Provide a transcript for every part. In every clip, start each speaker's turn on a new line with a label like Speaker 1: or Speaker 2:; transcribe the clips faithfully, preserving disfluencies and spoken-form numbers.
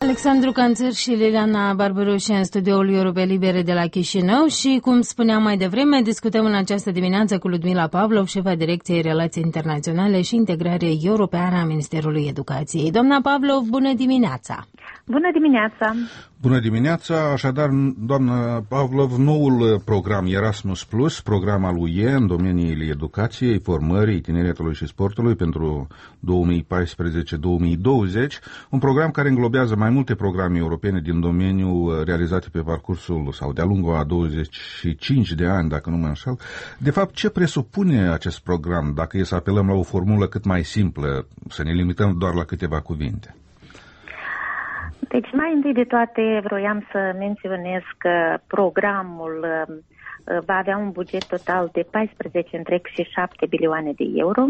Speaker 1: Alexandru Canțăr și Liliana Barbaroși în studioul Europe Libere de la Chișinău și, cum spuneam mai devreme, discutăm în această dimineață cu Ludmila Pavlov, șefa Direcției Relații Internaționale și Integrare Europeană a Ministerului Educației. Doamna Pavlov, bună dimineața!
Speaker 2: Bună dimineața!
Speaker 3: Bună dimineața! Așadar, doamnă Pavlov, noul program Erasmus Plus, program al U E în domeniile educației, formării, tineretului și sportului pentru două mii paisprezece două mii douăzeci, un program care înglobează mai multe programe europene din domeniu realizate pe parcursul sau de-a lungul a douăzeci și cinci de ani, dacă nu mă înșel. De fapt, ce presupune acest program, dacă e să apelăm la o formulă cât mai simplă, să ne limităm doar la câteva cuvinte?
Speaker 2: Deci, mai întâi de toate, vroiam să menționez că programul va avea un buget total de paisprezece virgulă șapte bilioane de euro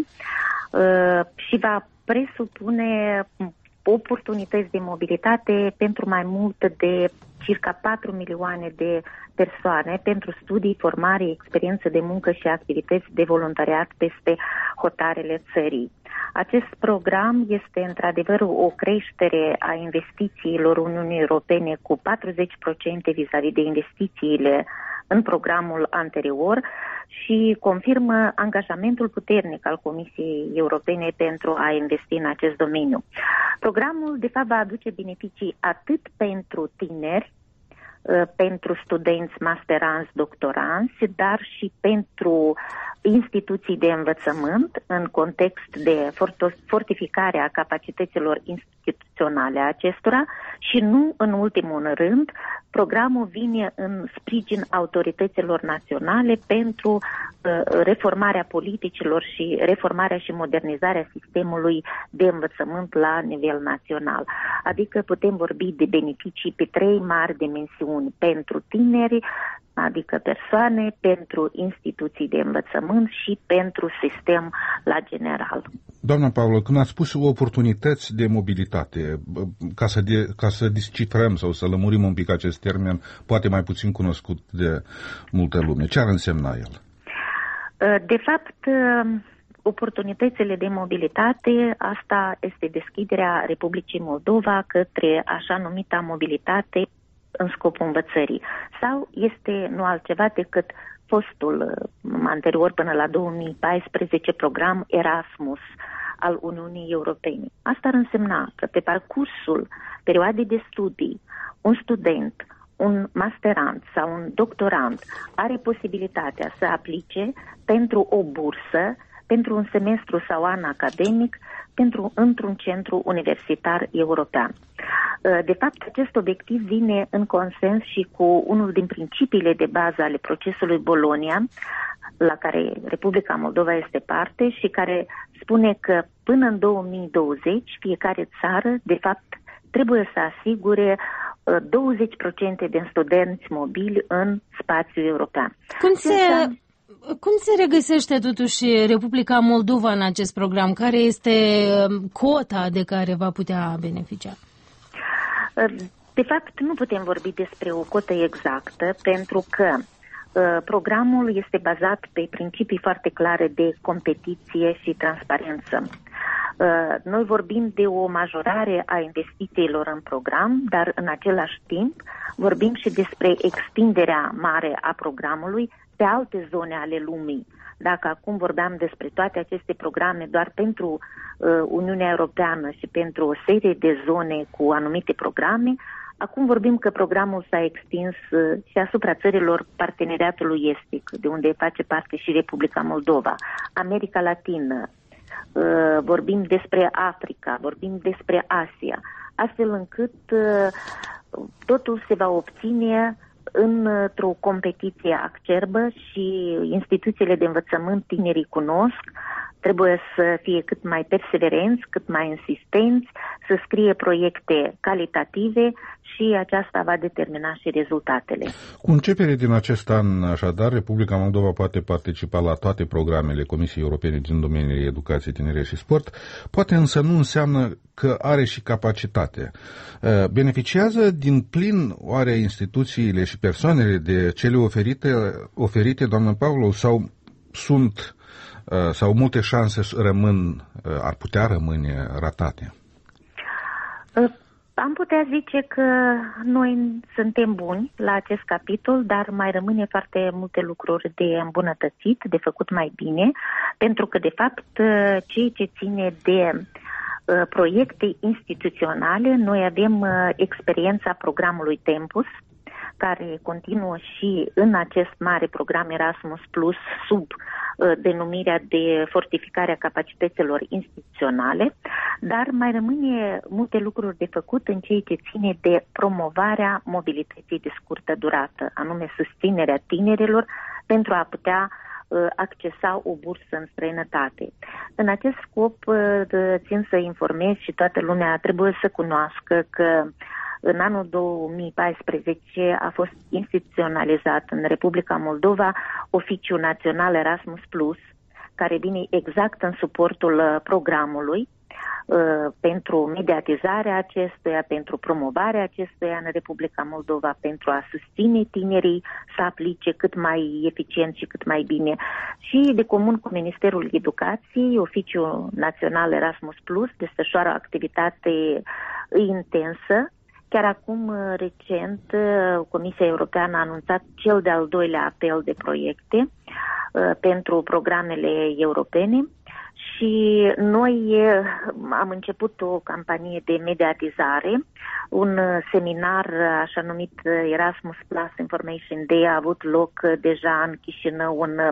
Speaker 2: și va presupune oportunități de mobilitate pentru mai mult de circa patru milioane de persoane pentru studii, formare, experiență de muncă și activități de voluntariat peste hotarele țării. Acest program este într-adevăr o creștere a investițiilor Uniunii Europene cu patruzeci la sută vis-a-vis de investițiile în programul anterior și confirmă angajamentul puternic al Comisiei Europene pentru a investi în acest domeniu. Programul, de fapt, va aduce beneficii atât pentru tineri, pentru studenți, masteranți, doctoranți, dar și pentru instituții de învățământ în context de fortificare a capacităților instituționale a acestora și nu în ultimul rând, programul vine în sprijin autorităților naționale pentru uh, reformarea politicilor și reformarea și modernizarea sistemului de învățământ la nivel național. Adică putem vorbi de beneficii pe trei mari dimensiuni: pentru tineri, adică persoane, pentru instituții de învățământ și pentru sistem la general.
Speaker 3: Doamna Pavlov, când ați spus oportunități de mobilitate, ca să, de, ca să descifrăm sau să lămurim un pic acest termen, poate mai puțin cunoscut de multă lume, ce ar însemna el?
Speaker 2: De fapt, oportunitățile de mobilitate, asta este deschiderea Republicii Moldova către așa numita mobilitate în scopul învățării. Sau este nu altceva decât fostul anterior până la două mii paisprezece program Erasmus al Uniunii Europene. Asta ar însemna că pe parcursul perioadei de studii, un student, un masterand sau un doctorand are posibilitatea să aplice pentru o bursă, pentru un semestru sau an academic, pentru într-un centru universitar european. De fapt, acest obiectiv vine în consens și cu unul din principiile de bază ale procesului Bologna, la care Republica Moldova este parte și care spune că până în două mii douăzeci fiecare țară, de fapt, trebuie să asigure douăzeci la sută din studenți mobili în spațiul european.
Speaker 1: Cum se... Cum se regăsește totuși Republica Moldova în acest program? Care este cota de care va putea beneficia?
Speaker 2: De fapt, nu putem vorbi despre o cotă exactă, pentru că programul este bazat pe principii foarte clare de competiție și transparență. Noi vorbim de o majorare a investițiilor în program, dar în același timp vorbim și despre extinderea mare a programului pe alte zone ale lumii. Dacă acum vorbeam despre toate aceste programe doar pentru uh, Uniunea Europeană și pentru o serie de zone cu anumite programe, acum vorbim că programul s-a extins uh, și asupra țărilor parteneriatului estic, de unde face parte și Republica Moldova, America Latină, uh, vorbim despre Africa, vorbim despre Asia, astfel încât uh, totul se va obține într-o competiție acerbă și instituțiile de învățământ tinerii cunosc, trebuie să fie cât mai perseverenți, cât mai insistenți, să scrie proiecte calitative și aceasta va determina și rezultatele.
Speaker 3: Cu începere din acest an, așadar, Republica Moldova poate participa la toate programele Comisiei Europene din domeniile educație, tineret și sport, poate însă nu înseamnă că are și capacitate. Beneficiază din plin oare instituțiile și persoanele de cele oferite, oferite doamnă Pavlov, sau sunt sau multe șanse rămân, ar putea rămâne ratate?
Speaker 2: Am putea zice că noi suntem buni la acest capitol, dar mai rămâne foarte multe lucruri de îmbunătățit, de făcut mai bine, pentru că, de fapt, ceea ce ține de uh, proiecte instituționale, noi avem uh, experiența programului Tempus, care continuă și în acest mare program Erasmus Plus sub uh, denumirea de fortificare a capacităților instituționale, dar mai rămâne multe lucruri de făcut în ceea ce ține de promovarea mobilității de scurtă durată, anume susținerea tinerilor pentru a putea uh, accesa o bursă în străinătate. În acest scop, uh, țin să informez și toată lumea trebuie să cunoască că în anul două mii paisprezece a fost instituționalizat în Republica Moldova Oficiul Național Erasmus Plus, care vine exact în suportul programului uh, pentru mediatizarea acestuia, pentru promovarea acestuia în Republica Moldova, pentru a susține tinerii să aplice cât mai eficient și cât mai bine. Și de comun cu Ministerul Educației, Oficiul Național Erasmus Plus desfășoară o activitate intensă. Chiar acum, recent, Comisia Europeană a anunțat cel de-al doilea apel de proiecte uh, pentru programele europene și noi am început o campanie de mediatizare, un seminar așa numit Erasmus Plus Information Day a avut loc deja în Chișinău în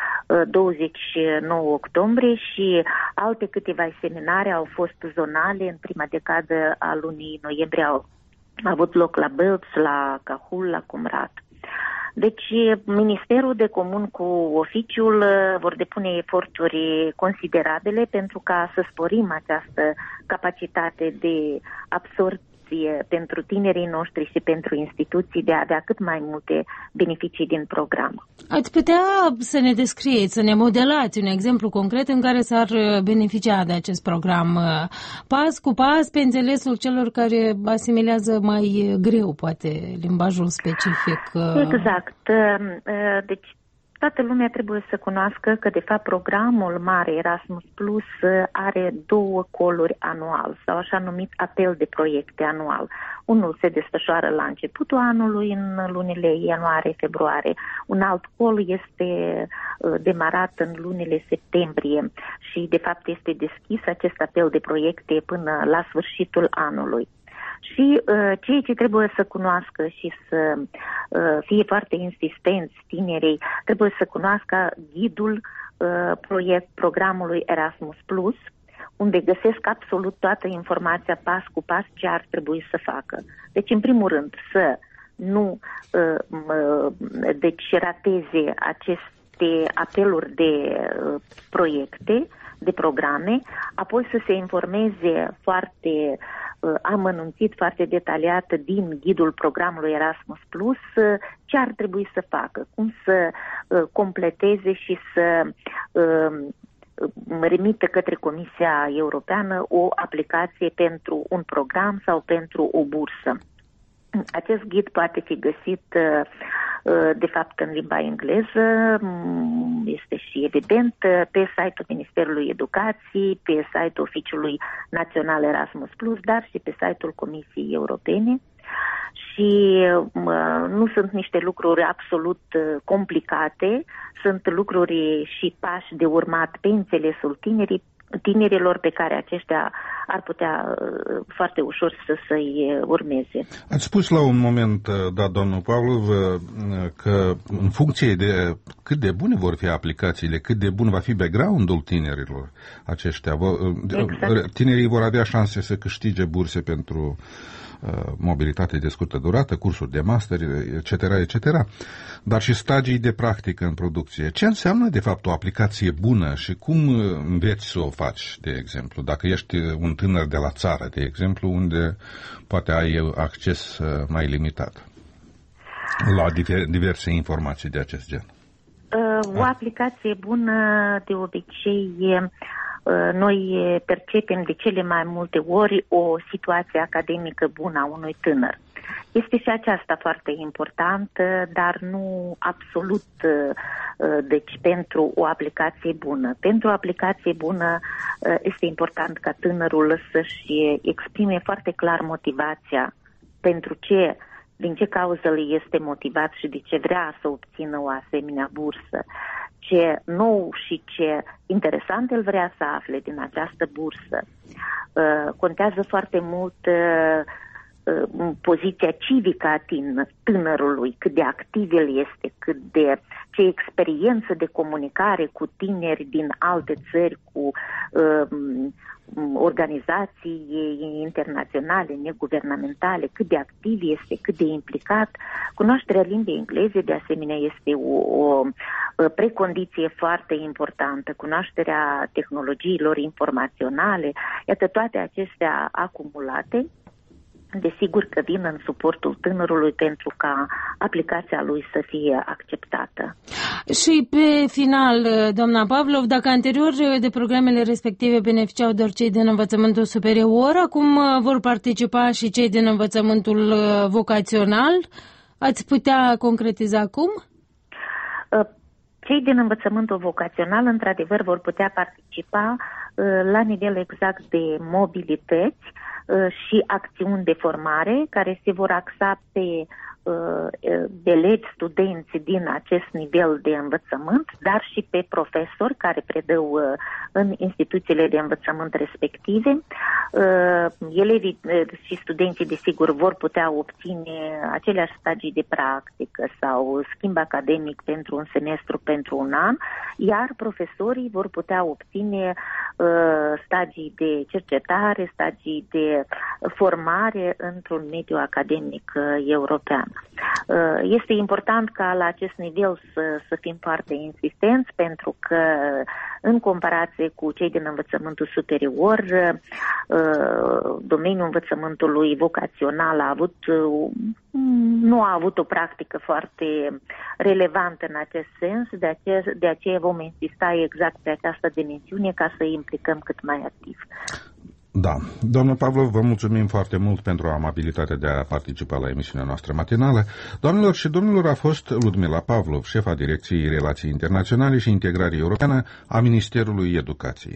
Speaker 2: douăzeci și nouă octombrie și alte câteva seminare au fost zonale în prima decadă a lunii noiembrie. Au A avut loc la Bălț, la Cahul, la Cumrat. Deci, Ministerul de comun cu oficiul vor depune eforturi considerabile pentru ca să sporim această capacitate de absorbție pentru tinerii noștri și pentru instituții de a avea cât mai multe beneficii din program.
Speaker 1: Ați putea să ne descrieți, să ne modelați un exemplu concret în care s-ar beneficia de acest program pas cu pas, pe înțelesul celor care asimilează mai greu, poate, limbajul specific?
Speaker 2: Exact. Deci, toată lumea trebuie să cunoască că, de fapt, programul mare Erasmus Plus are două coluri anual, sau așa numit apel de proiecte anual. Unul se desfășoară la începutul anului, în lunile ianuarie-februarie. Un alt col este demarat în lunile septembrie și, de fapt, este deschis acest apel de proiecte până la sfârșitul anului. Și uh, ceea ce trebuie să cunoască și să uh, fie foarte insistenți tinerii, trebuie să cunoască ghidul uh, proiect programului Erasmus Plus, unde găsesc absolut toată informația pas cu pas ce ar trebui să facă. Deci, în primul rând, să nu uh, uh, deci rateze aceste apeluri de uh, proiecte, de programe, apoi să se informeze foarte uh, amănunțit, foarte detaliat din ghidul programului Erasmus Plus uh, ce ar trebui să facă, cum să uh, completeze și să uh, remită către Comisia Europeană o aplicație pentru un program sau pentru o bursă. Acest ghid poate fi găsit de fapt în limba engleză, este și evident pe site-ul Ministerului Educației, pe site-ul Oficiului Național Erasmus Plus, dar și pe site-ul Comisiei Europene. Și nu sunt niște lucruri absolut complicate, sunt lucruri și pași de urmat pe înțelesul tinerii, tinerilor pe care aceștia ar putea foarte ușor să să-i urmeze.
Speaker 3: Ați spus la un moment, da, domnul Pavlov, că în funcție de cât de bune vor fi aplicațiile, cât de bun va fi background-ul tinerilor aceștia, exact. Tinerii vor avea șanse să câștige burse pentru mobilitate de scurtă durată, cursuri de master, et cetera, et cetera, dar și stagii de practică în producție. Ce înseamnă, de fapt, o aplicație bună și cum înveți să o faci, de exemplu? Dacă ești un tânăr de la țară, de exemplu, unde poate ai acces mai limitat la diverse informații de acest gen.
Speaker 2: O aplicație bună, de obicei, noi percepem de cele mai multe ori o situație academică bună a unui tânăr. Este și aceasta foarte importantă, dar nu absolut, deci pentru o aplicație bună. Pentru o aplicație bună este important ca tânărul să-și exprime foarte clar motivația pentru ce, din ce cauză îl este motivat și de ce vrea să obțină o asemenea bursă, ce nou și ce interesant el vrea să afle din această bursă. Contează foarte mult poziția civică a tânărului, cât de activ el este, cât de ce experiență de comunicare cu tineri din alte țări, cu uh, organizații internaționale, neguvernamentale, cât de activ este, cât de implicat. Cunoașterea limbii engleze, de asemenea, este o, o precondiție foarte importantă. Cunoașterea tehnologiilor informaționale, iată, toate acestea acumulate, desigur că vin în suportul tânărului pentru ca aplicația lui să fie acceptată.
Speaker 1: Și pe final, doamna Pavlov, dacă anterior de programele respective beneficiau doar cei din învățământul superior, acum vor participa și cei din învățământul vocațional, ați putea concretiza cum?
Speaker 2: Cei din învățământul vocațional, într-adevăr, vor putea participa la nivel exact de mobilități și acțiuni de formare care se vor axa pe elevi, studenți din acest nivel de învățământ, dar și pe profesori care predau în instituțiile de învățământ respective. Elevii și studenții, desigur, vor putea obține aceleași stagii de practică sau schimb academic pentru un semestru, pentru un an, iar profesorii vor putea obține stagii de cercetare, stagii de formare într-un mediu academic european. Este important ca la acest nivel să, să fim foarte insistenți, pentru că în comparație cu cei din învățământul superior, domeniul învățământului vocațional a avut, nu a avut o practică foarte relevantă în acest sens, de aceea, de aceea vom insista exact pe această dimensiune ca să implicăm cât mai activ.
Speaker 3: Da. Doamnă Pavlov, vă mulțumim foarte mult pentru amabilitatea de a participa la emisiunea noastră matinală. Doamnelor și domnilor, a fost Ludmila Pavlov, șefa Direcției Relații Internaționale și Integrare Europeană a Ministerului Educației.